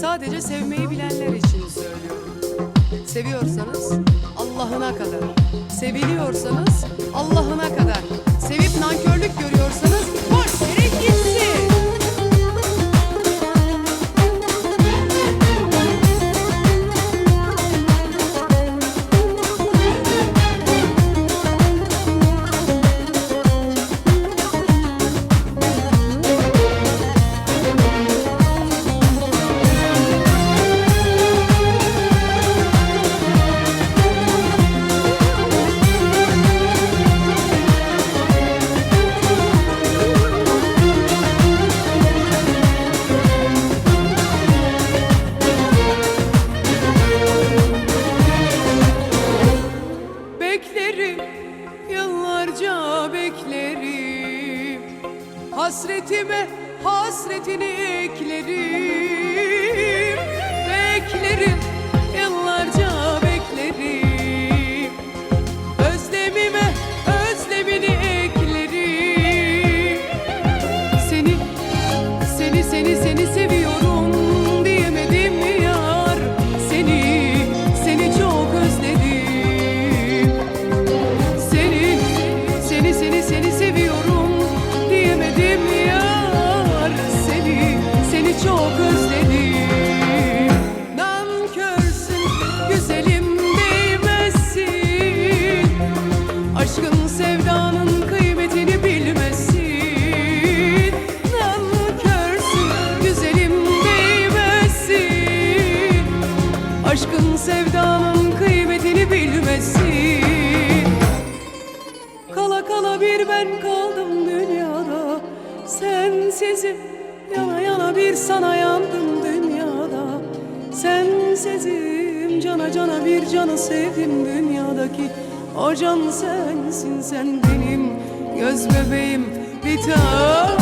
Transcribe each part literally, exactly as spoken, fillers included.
Sadece sevmeyi bilenler için söylüyorum. Seviyorsanız Allah'ına kadar, seviliyorsanız Allah'ına kadar, sevip nankörlük görüyorsanız boş yere gitsin. Beklerim, yıllarca beklerim, hasretime hasretini eklerim. Beklerim, yıllarca beklerim, özlemime özlemini eklerim. Seni, seni, seni, seni seviyorum diyemedim mi yar? Seni, seni çok özledim. Seni, seni, seni, seni seviyorum diyemedim mi yar? Seni, seni çok özledim. Nankörsün, güzelim değmezsin, aşkın sevdanın kıymetini bilmezsin. Nankörsün, güzelim değmezsin, aşkın sevdanın kıymetini bilmezsin. Kala kala bir ben kaldım dünyada, sensizim yana yana bir sana yandım dünyada. Sensizim cana cana bir canı sevdim dünyadaki o can sensin, sen benim göz bebeğim, bir tanemsin.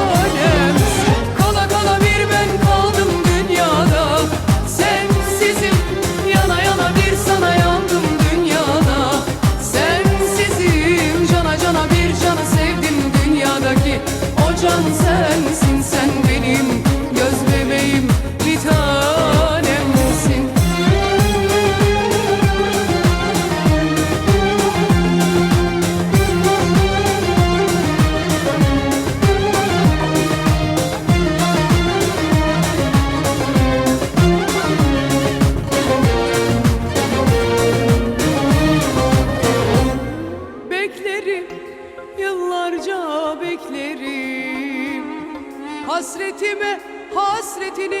Kala kala bir ben kaldım dünyada, sensizim yana yana bir sana yandım dünyada. Sensizim cana cana bir canı sevdim dünyadaki o can sensin, sen benim göz bebeğim, bir tanemsin. Beklerim, yıllarca beklerim, hasretime hasretini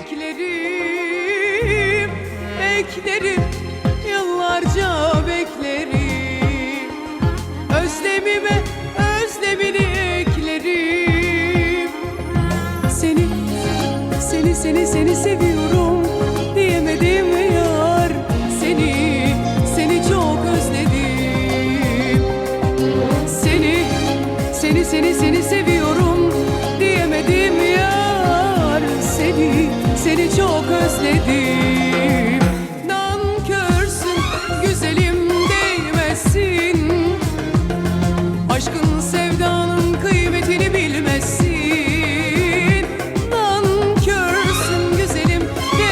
eklerim. Beklerim, yıllarca beklerim, özlemime özlemini eklerim. Seni, seni, seni, seni seviyorum diyemedim mi yar? Seni, seni çok özledim. Seni, seni, seni, seni seviyorum diyemedim yar. Seni, seni çok özledim. Nankörsün, güzelim değmezsin, aşkın sevdanın kıymetini bilmezsin. Nankörsün, güzelim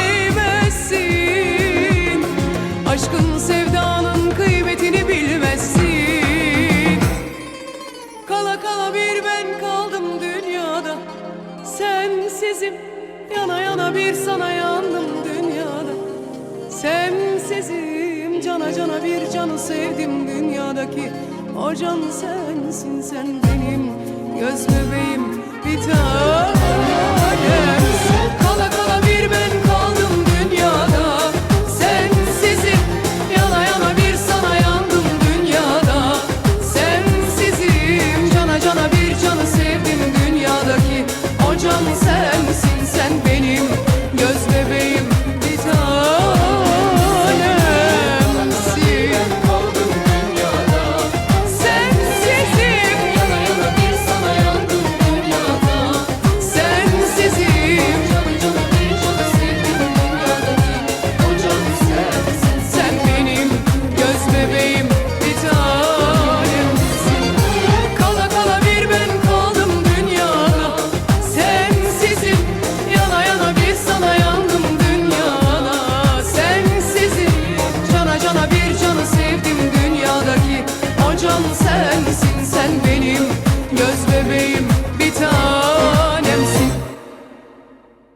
değmezsin, aşkın sevdanın kıymetini bilmezsin. Kala kala bir ben kaldım dünyada, sensizim yana yana bir sana yandım dünyada. Sensizim cana cana bir canı sevdim dünyadaki o can sensin, sen benim göz bebeğim, bir tanem.